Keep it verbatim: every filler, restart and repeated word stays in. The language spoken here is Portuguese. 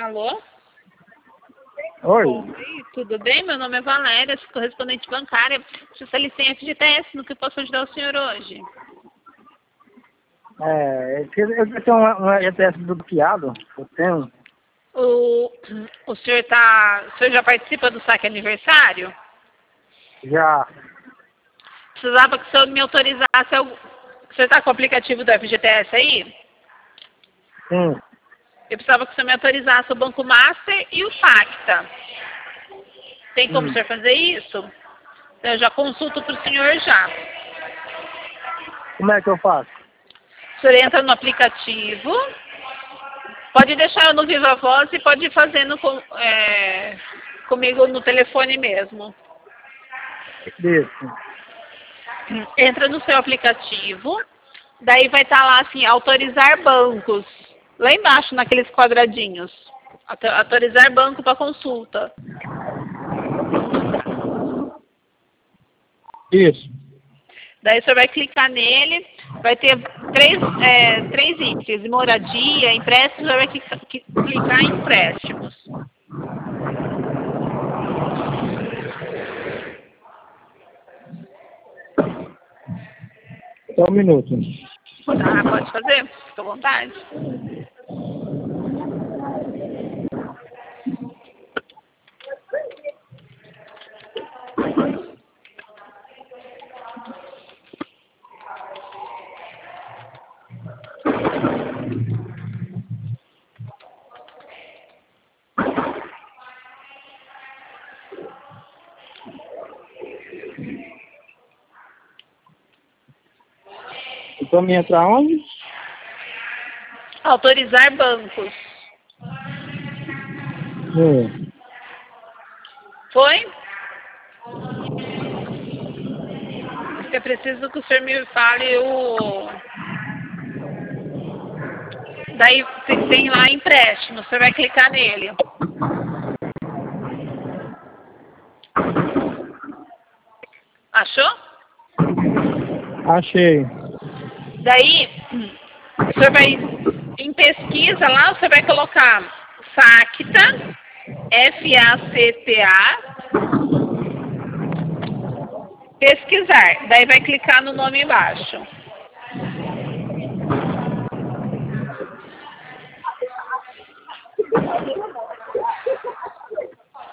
Alô? Oi. Oi, tudo bem? Meu nome é Valéria, sou correspondente bancária, especialista em F G T S, no que eu posso ajudar o senhor hoje? É, eu tenho uma, uma F G T S bloqueado, eu tenho. O, o senhor tá, o senhor já participa do saque aniversário? Já. Precisava que o senhor me autorizasse. Algum... O senhor está com o aplicativo do F G T S aí? Sim. Eu precisava que o senhor me autorizasse o Banco Master e o Facta. Tem como Hum. o senhor fazer isso? Eu já consulto para o senhor já. Como é que eu faço? O senhor entra no aplicativo, pode deixar eu no Viva Voz e pode ir fazendo com, é, comigo no telefone mesmo. Isso. Entra no seu aplicativo, daí vai estar lá assim, autorizar bancos. Lá embaixo, naqueles quadradinhos. Autorizar banco para consulta. Isso. Daí você vai clicar nele, vai ter três, é, três itens, moradia, empréstimos, você vai clicar em empréstimos. Só um minuto. Tá, pode fazer, fica à vontade. Então me entrar onde? Autorizar bancos. Hum. Foi? Eu preciso que o senhor me fale o... Daí tem lá empréstimo, você vai clicar nele. Achou? Achei. Daí, o senhor vai, em pesquisa lá, você vai colocar Facta, F A C T A, pesquisar. Daí vai clicar no nome embaixo.